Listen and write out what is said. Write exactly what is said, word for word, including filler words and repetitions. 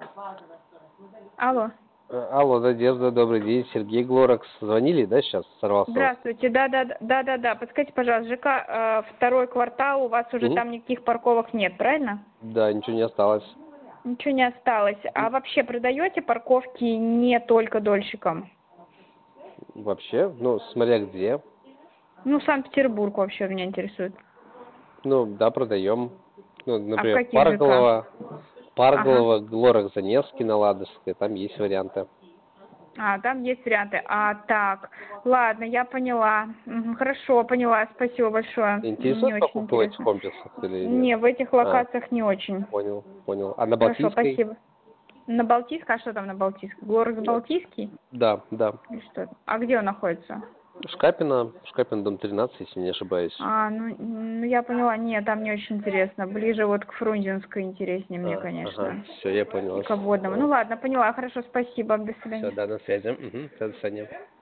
Алло. Э, Алло, Надежда, добрый день. Сергей Глоракс. Звонили, да, сейчас? Сорвался. Здравствуйте, да, да, да, да, да. Подскажите, пожалуйста, ЖК э, второй квартал, у вас уже Мгм. там никаких парковок нет, правильно? Да, ничего не осталось. Ничего не осталось. А вообще продаете парковки не только дольщикам? Вообще, ну, смотря где. Ну, Санкт-Петербург вообще меня интересует. Ну, да, продаем. Ну, А в например, каких ЖК? Парголова, Ага. Парголова, Глоракс, Заневский на Ладожской. Там есть варианты. А, там есть варианты. А, так. Ладно, я поняла. Мгм, хорошо, поняла. Спасибо большое. Не Интересует очень покупка в этих интересно. комплексах или нет? Не, в этих А, локациях не очень. понял, понял. А на Хорошо, Балтийской? спасибо. На Балтийской? А что там на Балтийской? Глоракс Э, Балтийский? Да, да. Или что? А где он находится? Шкапина, Шкапина, дом тринадцать, если не ошибаюсь. А, ну, ну я поняла. Нет, там не очень интересно. Ближе вот к Фрунзенской интереснее мне, А, ага, конечно. все, я И понял. к Обводному. Ну ладно, поняла. Хорошо, спасибо. До Все, свидания. да, на связи. Угу, до свидания.